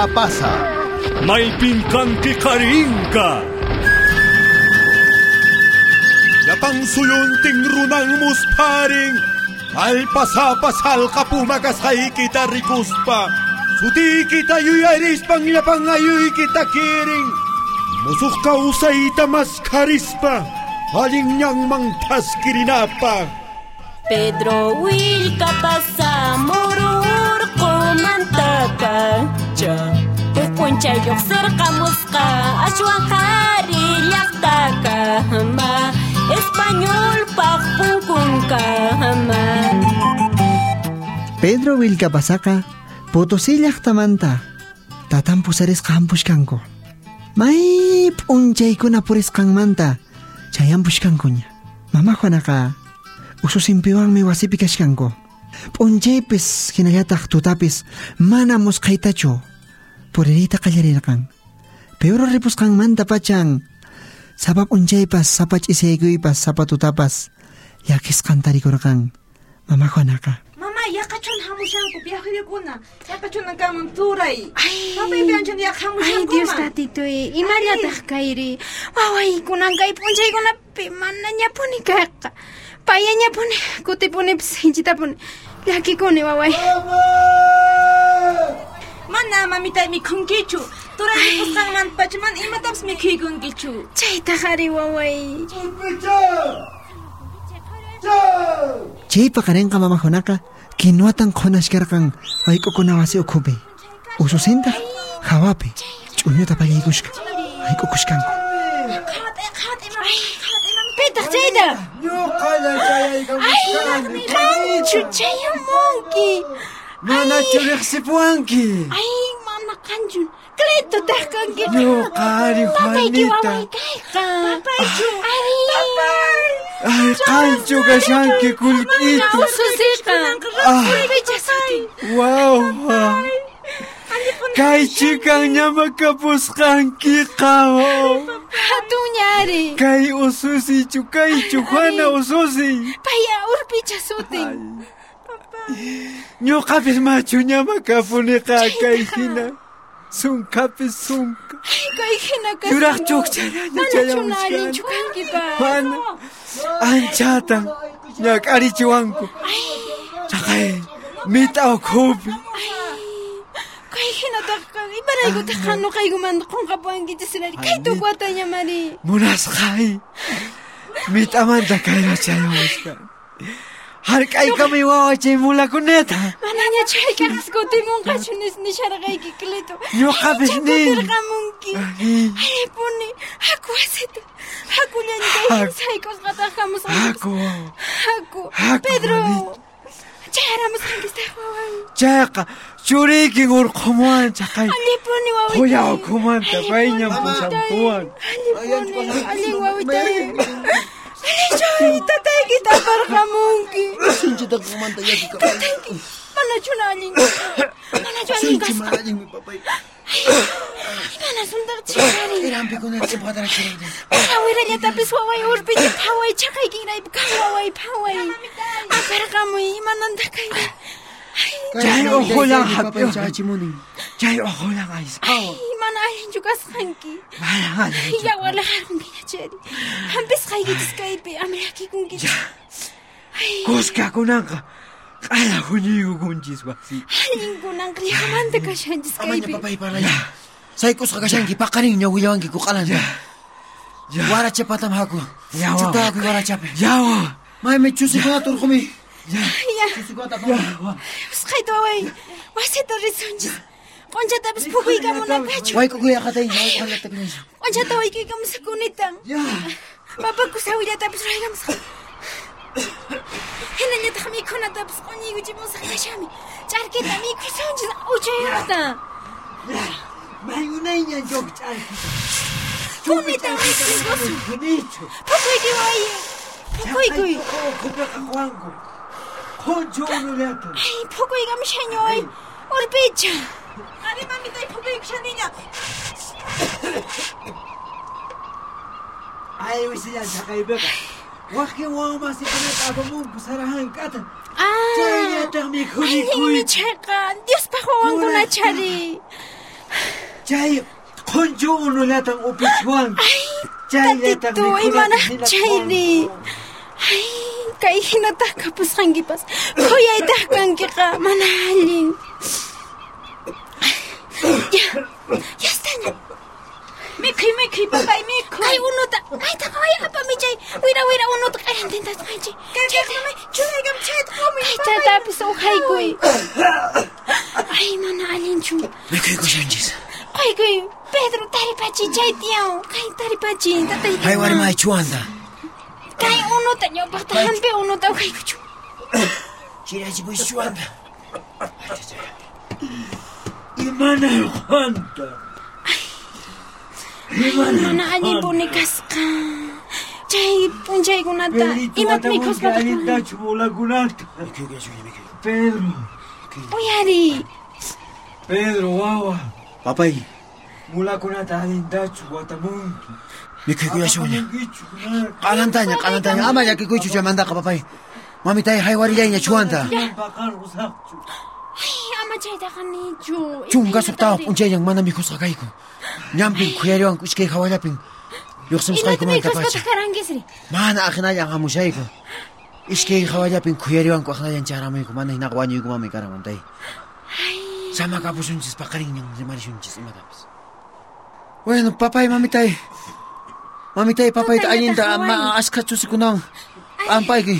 pasa. Maypin kanki karinka. Yapang suyunting runang musparing. Alpasapasal kapumagasay kita rikuspa. Suti kita yuyaris pang yapangayuy kita kiring. Musuk ka usay tamas karispa. Haling niyang mangtas kirinapa. Pedro will kapasa murur kumantaka. Ja, pupuncha yok serkamuska. Aswang kari yaktaka. Ma, Espanyol pakpungkungka. Ma. Pedro will kapasaka. Potosilak tamanta. Tatampusaris kampus kanko. May punchay ko na puris kang manta. Chayampush kanko niya. Mama ko na ka. Ususimpiwang may wasipikas kanko. Punchay pis kinayatak tutapis. Manamos kay tacho. Puririta kalyarira kang. Pero ripus kang manta pachang. Sapap unchay pas sapach isegoy pas sapatutapas. Yakis kantari ko na kang. Mama ko na ka. Yakachon hamusanko biyahirekuna. Yakachon nagamanturay. Papay biyanchan yakhamusanko. Ay, Dios tatitoy. Imaryatah kairi. Waway kunang kay punchay ko na pimana niya po ni kaka. Paya niya po ni kuti po ni psinchita po ni. Laki ko ni waway. Mana mamitay mi kungkichu. Turay mi kusang man pachiman imataps mi kikungkichu. Chay takari waway. Chay pakaren ka mama ko na ka. Kinuatang konaskar kang ay kukunawasi ukube. Ususinda, hawape, chunyo tapagikushka. Ay kukushkan ko. Petak chayda! Ay, kanchu chayo monkey! Mana churik si Puangki! Ay, mana kanchu! Kleto takang kita! Yo, kari Juanita! Papay, Ay, kanchu ka siyangki kulkito! Susika! Wow! Kay chikang niya magkapuskan kikaw! Hatunyari! Kay ususi chukay chukwana ususi! Paya urpi chasuting! Nyo kapis macho niya magkapuni ka kay hina! Sungkapis sungka! Ay, kay hina ka! Yurak chukchara niya chaya Manachunalin chukang kita! Mana? Anchatang nyakari chiwanko! Chakay mitaw kopi! Kay hinatakang, ibaray ko takano kay gumando kung kapuang kita sila. Kay tukwata niya, Mari. Munas kay. Mitamanta kay na chayo muskan. Har kay kami wawachay mula kuneta. Mananya chay kakaskuti mong kasunis ni siya kay kiklito. Nyo kapis nin. Chakutir ka mungki. Ay, puni. Ako asito. Ako niya ni kay hinsay ko sa katakamos. Ako. Pedro. Chayara mo sang kista wawan. Chayaka. Churiking urkuman chakay. Alipuni wawitay. Kuya ukuman tapay niyang pusampuan. Alipuni. Aling wawitay. Choy, tatay kita para ka mungki. Sinchita kumanta yaki ka. Tatay kita. Manachunaling. Manachunaling ka. Sinchimaling mi papay. Manasundar chikari. Irampi ko na chipatara chirade. Pawira niya tapos waway urpi niya paway chakay kinay kawaway paway. Para ka mo imananda kayo. Chay ojo lang hapyo. Chay ojo lang ayos. Ay, manahin juga sangki. Malangan. Ya wala harong ginachari. Hampis kayo gitis kayo pe. Amiraki kong gitis. Kuska ko nang ka. Kala ko niyo kunjis basi. Haling ko nang krihamante ka siya gitis kayo Amanya pe. papay para ya. Say kus ka siyang gipakaring niya wilawan gi kukalan. Wara cepatam haku. Yawa. Chuta aku wara cape. Yawa. May me chusi ko atur kumi. Ya. Chusi ko atur. Uskay to away. Wasi to risonjis. Onja tapos pukuy ka mo na kacho. Wai ko kuya katay. Wai ko halat tabi. Onja taway ko ka mo sa kunitang. Ya. Mapagkusawi niya tapos ray ka mo sa... Hinan niya kami ko na tapos konyi ko mo sa kashami. Charke tami ko sonjis. Ocho yata. May unay niya jog chay. Kunitang ay kinigoso. Kunito. Pukuy ki waye. Pukuy ko. Kupra ka kuangko. Konjo uno leto. Ay, pukuy ka mo siya niyo ay. Orpicha. Ari mami tay pukoy ko siya niya. Ay, wisiya sakay beka. Wakin wang masih penat abamong pusarahan kata. Jaya tak mikuni Ay, kui. mi cheka. Dios pa ko ang na chari. Chay, konjo uno latang upiswan. Tatito, imana chayri. Ay, kay hinatah kapus hangipas. Koyay tahkanki ka, manalin. Ya está. Mikhi, papay, mikhi. Kay unota. Ay, takawaya ka pa, Mijay. Wira, unota ka rin tintas, Mijay. Kaya chunay chat kami. Ay, tatapos ukay ko eh. Ay, manalin chu. Mikhi ko shanjis. Ay, koy, Pedro, taripachi, chay tiyaw. Kay taripachi, tatay. Hay wari may chuanda. Kay unota nyo, baktahan pe unota ukay ko chu. Chirachi boy chuanda. Imana Juanta. Mana alin bonikas ka. Chay punchay kunata. Imat mikos ka Alinda chula kunata. Pedro. Uyari. Pedro, wawa. Papay. Mula kunata alinda chula tamun. Mikhi kuya shunya. Kalantanya. Ama ya kikuy chucha manda ka papay. Mami tay haywari ya chuanta. Ay, ama chay takan ni chu. Chunga sukta punchay yang mana mikos ka kayko. Nyamping kuyariwan kuskay kawalaping. Yuksam skay ko man kapacha. Mana akina yang hamusay ko. Iskay kawalaping kuyariwan ko akina yang charamay ko. Mana hinakwanyo ko mamay karamantay. Sama ka po sunchis pakaring niyang limari sunchis imatapis. Bueno, papay, mamitay. Mamitay, papay, alinda, maaskatsu si kunang. Ampay ki.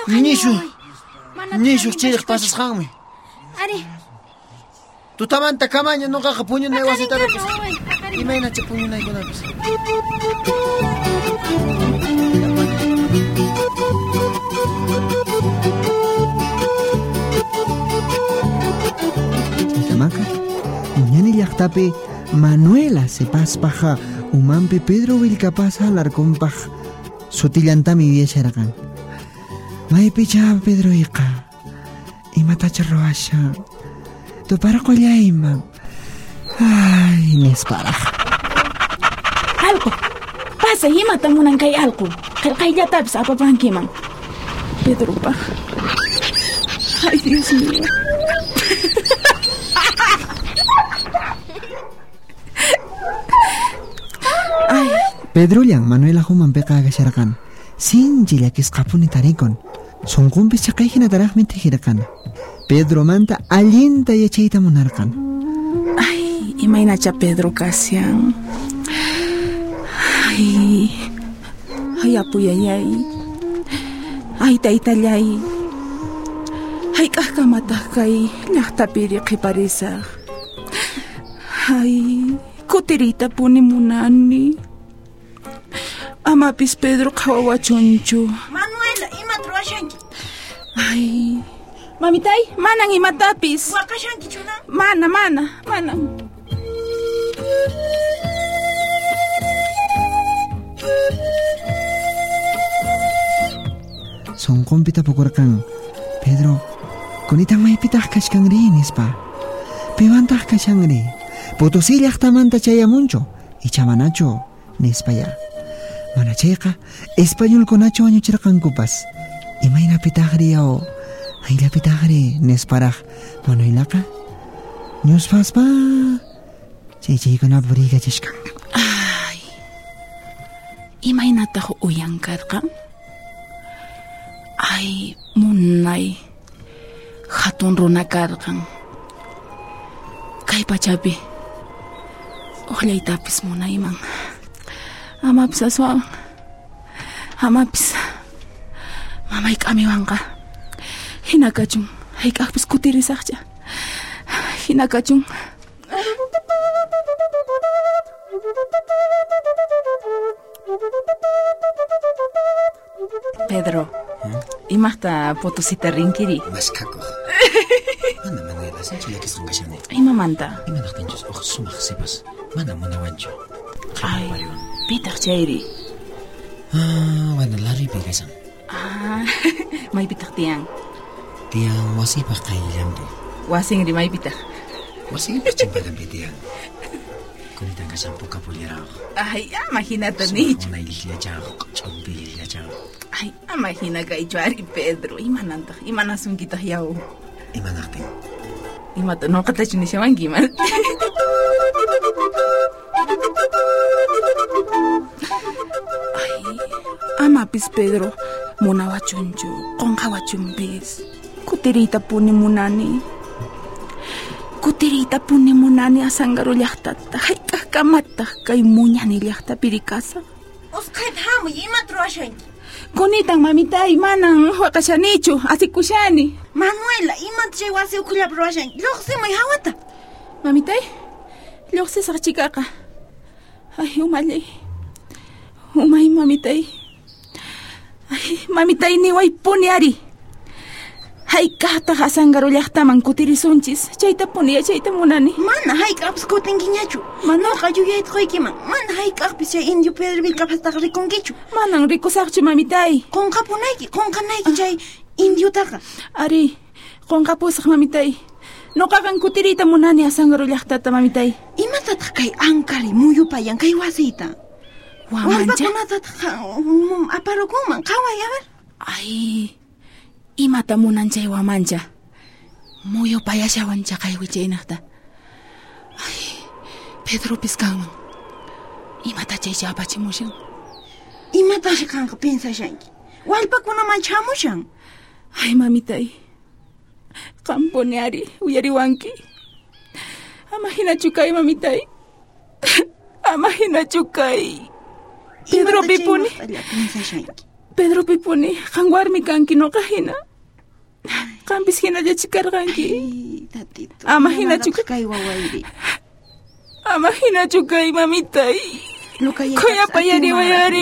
Nishu, chilik pasas kami. Ari. Tutaman takamanya nung kakapunyo na iwas ito. Imay na chapunyo na ikunapis. Tamaka, unyani llaqtapi Manuela se paspaja umampi Pedro Vilcapasa larcompaj sutillantami viacharakan. Maypicha Pedro ika imatacha roasha tu para qollaima. Ay, nespara. Algo. Pasa himata munan kay algo. Qilqayllatabis apapankiman. Pedro pa. Ay, Dios mío. Ay. Pedro yang Manuela humampi kagasharakan. Sinjila kiskapuni tarikon. Sungkumpis chakay hinatarahmente hirakan. Pedro manta alinta yachayta munarkan. Ay, imaynacha Pedro Kasian. Ay, apuyayay. Ay, taytallay. Ay, kahkamatah kay llaqtapiri qiparisaq. Ay, kutirita puni munani. Amapis Pedro qhawawachunchu. Manuela, imat ruwashanki. Ay, mamitay, manang imatapis. Wakashanki chuna. Mana. Sungkumpita pukurkan. Pedro, kunitang may pitah kashkang rinis pa. Piwantah kashang ri. Potosí llaqtamanta chayamuncho. Ichamanacho, nispaya. Manachayqa, Espanyol kunacho añuchirqan kupas. Imayna pitaqri yaw. Ayla pitaqri, nisparaq. Manuelaqa, ñuspaspa. Chaychaykuna puriga chishkan. Ay, imaynataq uyankarqan? Ay, munay. Hatun runa karqan. Kay pachapi. Uqllaytapis munayman. Amapis aswan. Amapis. Mamay kamiwanqa. Hinakachun. Hayk'aqpis kutirisaqcha. Hinakachun. Pedro, imaqta Potosita rinkiri? Maskako. Mana Manuela, sinchila kisqankashani. Imamanta? Imanaqtinchus sumaq sipas. Mana munawanchu. Ay, pitaq chayri? Bueno, laripi kaysan. May pitaq tiyan? Tiyan wasipaq qayllampi. Wasingri may pitaq? Wasipaq chimpalampi tiyan. Kunitan kaysan pukapulliraq. Ay, imaginata nicho. Una illachaq, chumpi illachaq. Ay, imagina kay Chuari Pedro. Imanantaq, imanasun kitaq yaw. Imanaqtin. Imata noqatachu nishawankiman. Amapis Pedro munawachunchu, qonqawachunpis. Kutiriyta punimunani Asankaru llaqtata hayk'aq kamataq kay muñani llaqtapi rikasaq. Usqhayta hamuy, imata ruwashanki? Kunitan mamitay manan waqashanichu, asikushani. Manuela, imata chay wasi ukhullapi ruwashanki? Lluqsimuy hawata. Mamitay, lluqsisaq chikaqa. Ay, umay mamitay. Ay, mamitay niwaypuni ari. Hayk'aqtaq Asankaru llaqtaman kutirisunchis. Chayta puniya, chayta munani. Mana hayk'aqpis kutinkiñachu. Manuqa yuyayta qoykiman. Mana hayk'aqpis chay indio Pedro Vilcapastaqa rikunkichu. Manan rikusaqchu mamitay. Qunqanayki chay indiotaqa. Ari, qunqapusaq mamitay. Nuqaqan kutiriyta munani Asankaru llaqtata mamitay. Imatataq kay ankari muyupayan kay wasita? Wamancha? Wallpakunatataq aparukunman qaway, a ver. Ay, imata munan chay wamancha. Muyupayashawancha kay wichaynaqta. Ay, Pedropis kanman. Imata chaycha apachimushan. Imatashi kanqa pinsashanki? Wallpakunaman chamushan? Ay, mamitay. Qampuni ari uyariwanki. Ama hinachu kay mamitay. Ama hinachu kay. Pedro Pipuni, qan warmi kanki noqa hina. Qampis hina llachikarqanki. Ama hinachu kay wawayri. Ama hinachu kay mamitay. Kuyapayari wayari.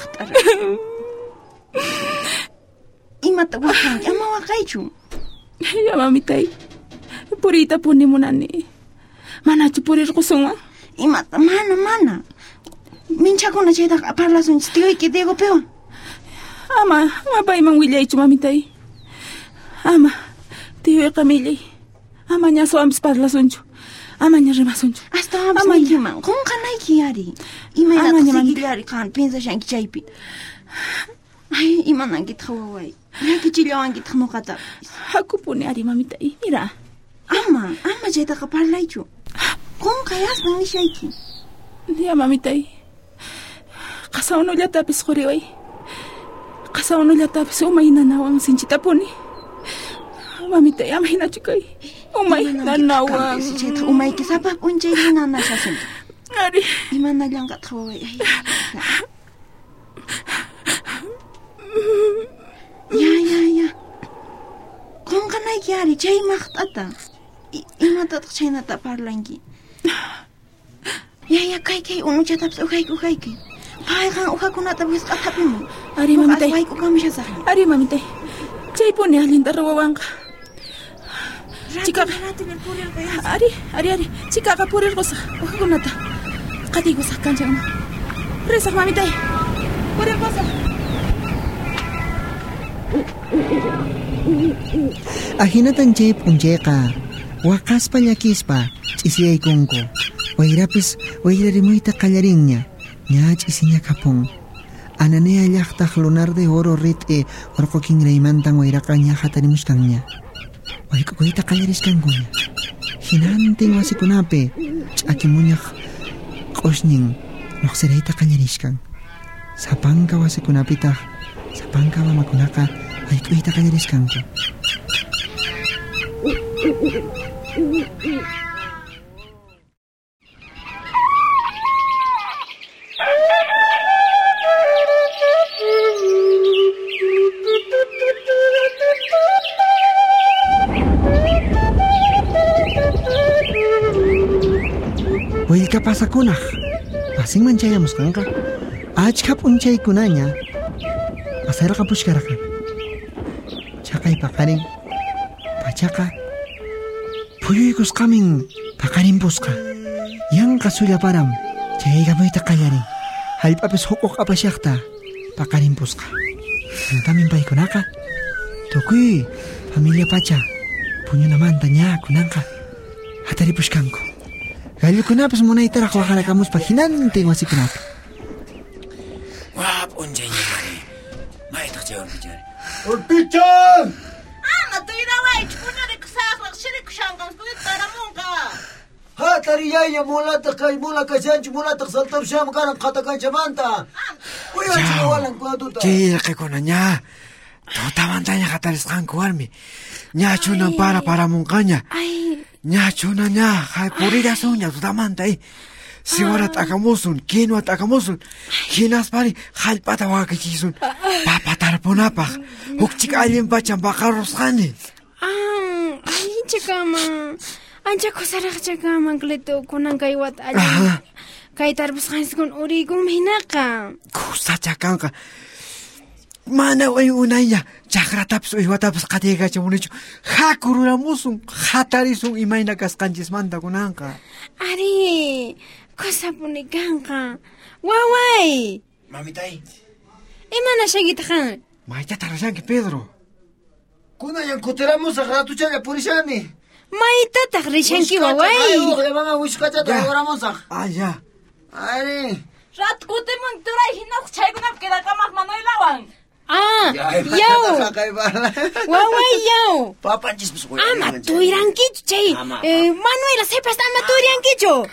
Imata waqanki, ama waqaychu. Ya mamitay. Puriyta punimunani. Manachu purirqusunman? Imata mana. Minchakuna chaytaqa parlasunchis tiyuyki Diego pewan. Ama payman willaychu mamitay. Ama tiyuyqa millay. Ama ñasuwanpis parlasunchu. Ama ña rimasunchu. Hasta amasnaykiman qunqanayki ari. Imaynataq siqillari qan pinsashanki chaypi. Ay, imanankitaq waway. Llakichillawankitaq nuqatapis. Hakupuni ari mamitay. Mira. Ama chaytaqa parlaychu. Qunqayaspan nishayki. Ya mamitay. Qasawnullatapas quriway. Qasawnullatapas umay nanawan sinchitapuni. Mamitay, ama hinachu kay. Umay nanawan. Chayta umayki sapaq p'unchay nanashasun. Ari. Imanallanqataq waway. Ya. Qunqanayki ari chay maqt'ata. Imatataq chaynata parlanki. Ya, kay unuchatapis uhayki. Payqan uhakunata wisq'atapimun. Ari mamitay. Wayku kamishasaqmi. Ari mamitay. Chaypuni allinta ruwawanqa. Chikaqa. Ari. Chikaqa purirqusaq uhakunata. Qatikusaq kanchanman. Risaq mamitay. Purirqusaq. Ahinatan chay p'unchayqa waqaspa llakispa ch'isiyaykunku. Wayrarimuyta qallarinña. Ña ch'isiña kapun. Ananea llaqtaq lunar de oro rit'i urqu kinraymantan wayraqa ña hatarimuskanña. Wayk'ukuyta qallariskankuña. Hinantin wasikunapi ch'akimuñaq q'ushnin lluqsirayta qallarishkan. Sapanka wasikunapitaq sapanka mamakunaqa wayk'uyta qallariskanku. Willkapasakunaq pasinman chayamusqanqa achka p'unchaykunaña pasayqa pushkaraqan. Chaqay paqarin pachaqa phuyuykusqamin paqarinpusqa. Yanqa sullaparam chaygamuyta qallarin. Hallp'apis huquq apashaqta paqarinpusqa. Antamin paykunaqa tukuy familia pacha puñunamanta ña kunanqa hataripushkanku. Gallukunapis munaytaraq waqarakamuspa hinantin wasikunapi. P'unchayñamari. Maytaq chaywanpichari. Urpichan! Ama tuydawaychu, punarikusaqlaq shirikushanqan kuyta hatariyaya mulata kay mula kasyanchu mulata saltar siya makanan katakanchamanta. Uya chica walang kuatuta. Chira kay kunanya. Tutamanta niya katariskanku warmi. Nya chunan para mungkanya. Nya chunan niya kay purirason niya tutamanta Siwarat akamusun, kinuat akamusun. Kinas pari halpata wakachisun. Papatarpunapak. Hukchik alin pacham bakarosqani. Ay, chakama. Ancha kusaraq chakama kleto kunan kaywat alin. Kay tarbusqanis kun urikun hinaka. Kusa chakanka. Mana way unaya. Chakratapis uywatapis qatiga chamunichu. Hakururamusun. Hatarisun imayna kasqanchismanta kunanqa. Ari. Kusapuni kanka. Waway. Mamitay. Imana shagitakan. Mayta tarashanki Pedro. Kunayan kutiramusaq ratuchalla purishani. Mayta taqrishanki waway. Ay, mama wishkachata agoramusaq. Ya. Ari. Rat kutimun turay hinaq chaykunap kidakamaq Manuelawan. Yaw. Waway yaw. Papanchis pues. Ama tuyrankichu chay. Manuela sepas ama tuyrankichu.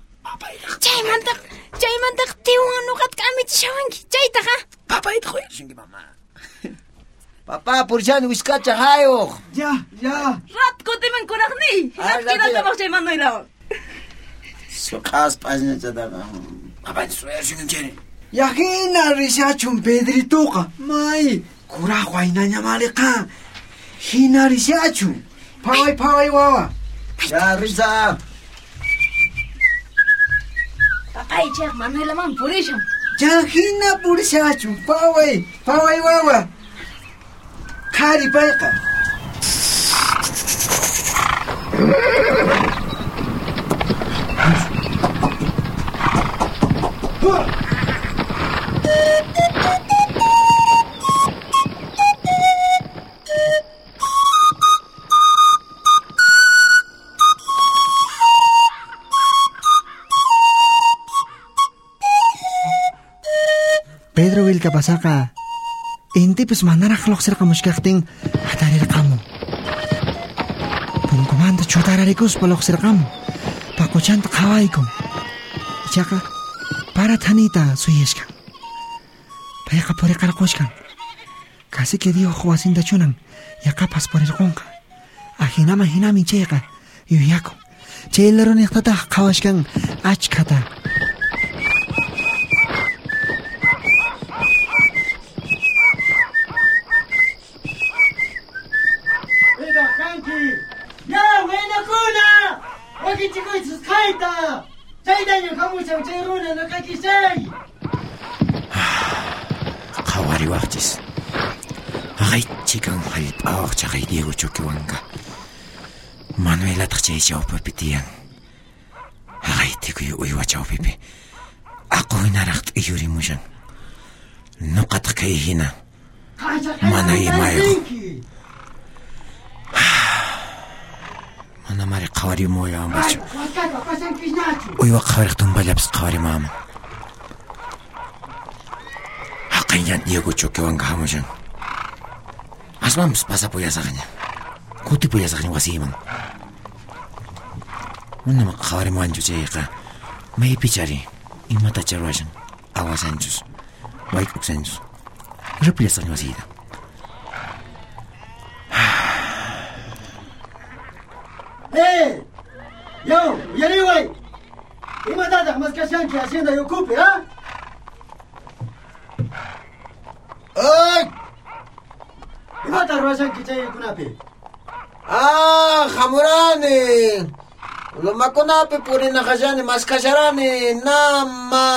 Chaymanta tiwan nuqat k'amichishawanki chaytaqa. Papayta qoyashinki mama. Papá purishani wishkacha hayuq. Ya. Rat kutimun kunaqni. Hinaq chay Manuelawan. Suqas pasñachataqa. Papayta suyashinki. Yahina rishachun Pedrituqa. May, kuraq waynaña maliqa. Hina rishachun. Phaway wawa. Ya risa. Papay chaq Manuelaman purisham. Yahina purishachun. Phaway wawa. Khari payqa. Pedro Wilkapasaka, inti pues manaraq lluqsirqamushkaqtin hatarirqamu. Punkumanta chutararikuspa lluqsirqamu, paquchanta qhawaykum. Ichaqa para thanita suyashkan. Payqa puriqarqushkan. Kasiki Dios wasinta chunan yaqapas purirqunqa. Hinami chayqa yuyakun. Chaylaruniqtataq qhawashkan achkata. Qawari waqtis. Ay chikan halp'awaq chaqay Diego Choquehuanqa. Manuela taqchay chawpipi tiyan. Ay tikuy uywa chawpipi. Aqu hinaraq t'iyurimushan. Nuqataq kay hina. Mana imayuq. Mana mari qawarimuyan bachu. Uywa qawariq tumbalapis qawarimaman. Haqañan Diego Choquehuanqa hamushan. Asmampis pasapuyasaqña. Kutipuyasaqña wasiman. Manama qawarimuwanchu chayqa. Maypi chari. Imata charwashan. Awasanchus. Wayk'uqsanchus. Ripillasaqña wasiyta. Yo, yariway. Imatataq maskashanki hacienda yukupi, Ay! Imata ruwashanki chaykunapi? Hamurani. Lumakunapi purinaqallani maskasharani nama.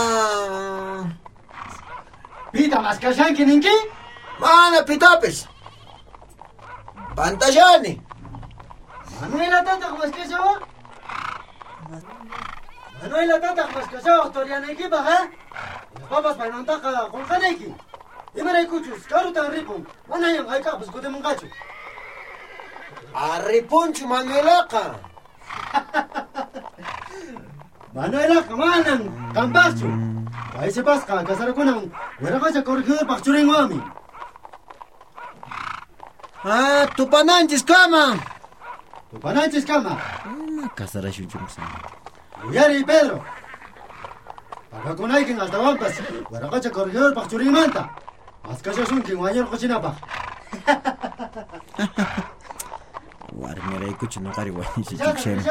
Pita maskashanki ninki? Mana pitapis. Pantallani. Manuela tataq maskashawa? Manuela tataq maskashawa torianaykipaq, Papas paynantaqa qunqanayki. Imaraykuchus karutan ripun. Manayan haykaqpis kutimunqachu. Arripunchu Manuelaqa. Manuelaqa manan qampaqchu. Kaysipasqa kasarakunan wiraqacha corregidorpaq churinwami. Tupananchis kama. Tupananchis kama. Kasarashunchumsa. Uyari Pedro. Pagakunaykin altawampas. Waraqacha corredor paqchurimanta. Maskashashunkin wañur qochinapaq. Warmiraykuchu nuqari wañuchichikshan.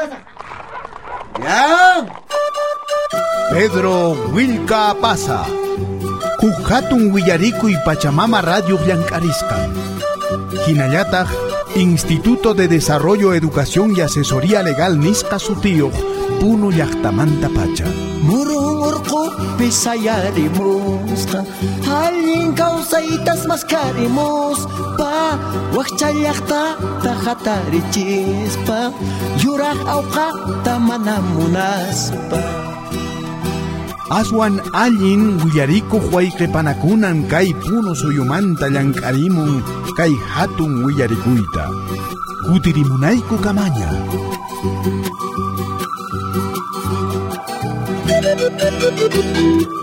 ¡Ya! Pedro Wilka Pasa. Kukhatun Willarikuy Pachamama Radio Llankarisqa. Hinallataq Instituto de Desarrollo, Educación y Asesoría Legal Nisqa Sutiyuq Puno llaqtamanta pacha. Mururqu pisayarimusqa allin kawsaytas maskharimuspa waqcha llaqtata hatarichispa yuraq awqaqta mana munaspa. Aswan allin willarikuq wayqipanakunan kay Puno suyumanta llank'arimun kay hatun willarikuyta. Kutirimunayku kamaña.